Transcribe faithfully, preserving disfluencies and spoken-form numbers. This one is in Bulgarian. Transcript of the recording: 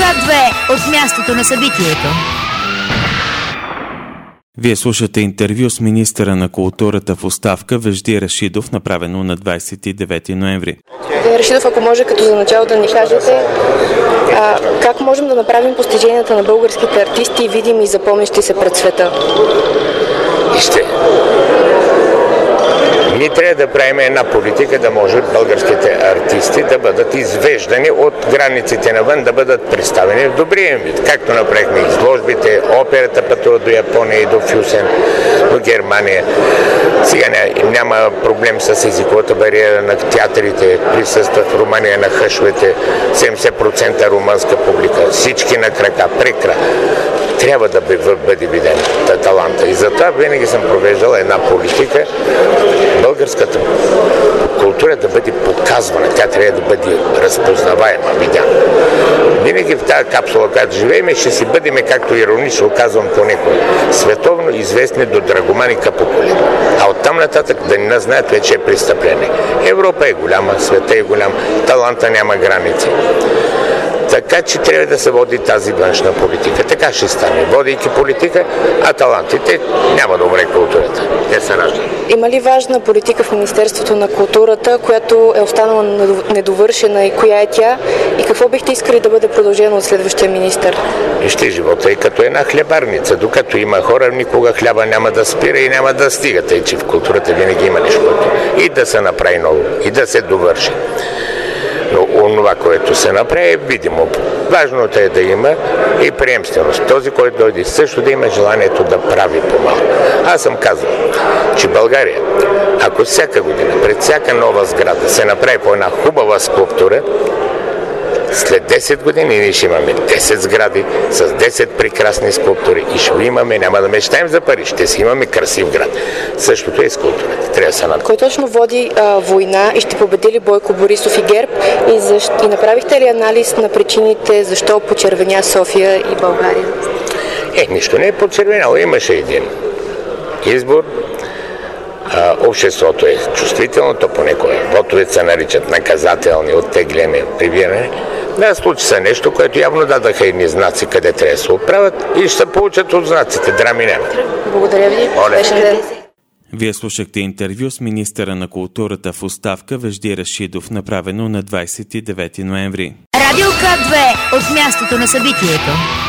К две от мястото на събитието. Вие слушате интервю с министъра на културата в оставка Вежди Рашидов, направено на двадесет и девети ноември. Рашидов, ако може като за начало да ни кажете а, как можем да направим постиженията на българските артисти видими и запомнящи се пред света? Вижте, ние трябва да правим една политика, да може българските артисти да бъдат извеждани от границите навън, да бъдат представени в добрия вид. Както направихме изложбите, операта пътува до Япония и до Фюсен, до Германия. Сега няма проблем с езиковата бариера на театрите, присъстват в Румъния на хъшовете, седемдесет процента румънска публика, всички на крака, прекра. Трябва да бъде виден таланта. И затова винаги съм провеждал една политика, българската култура да бъде показвана, тя трябва да бъде разпознаваема, видяна. Винаги в тази капсула, която живеем, ще си бъдем, както иронично казвам понекога, световно известни до Драгоман и Капоколин. А оттам нататък да ни знаят вече е престъпление. Европа е голяма, света е голям, таланта няма граници. Така че трябва да се води тази външна политика. Така ще стане. Водейки политика, а талантите няма да умре културата. Те се раждат. Има ли важна политика в Министерството на културата, която е останала недовършена и коя е тя? И какво бихте искали да бъде продължено от следващия министър? Вижте, живота е като една хлебарница. Докато има хора, никога хляба няма да спира и няма да стига. Тъй, че в културата винаги има нещо. И да се направи ново, и да се довърши. Но онова, което се направи, е видимо. Важното е да има и приемственост. Този, който дойде, също да има желанието да прави по-малко. Аз съм казал, че България, ако всяка година, пред всяка нова сграда се направи по една хубава скулптура, след десет години ние ще имаме десет сгради с десет прекрасни скулптури и ще имаме, няма да мечтаем за пари, ще си имаме красив град. Същото е скулптурата. Трябва да се надо. Кой точно води а, война и ще победи ли Бойко Борисов и ГЕРБ? И, защ... и направихте ли анализ на причините защо почервеня София и България? Е, нищо не е почервеняло. Имаше един избор. А, обществото е чувствително, то понекога вотовете се наричат наказателни, оттегляне, прибиране. Да, случи се нещо, което явно дадаха едни знаци, къде трябва да се оправят и ще се получат от знаците. Драми няма. Благодаря ви. Вие слушахте интервю с министъра на културата в оставка Вежди Рашидов, направено на двадесет и девети ноември. Радио К две от мястото на събитието.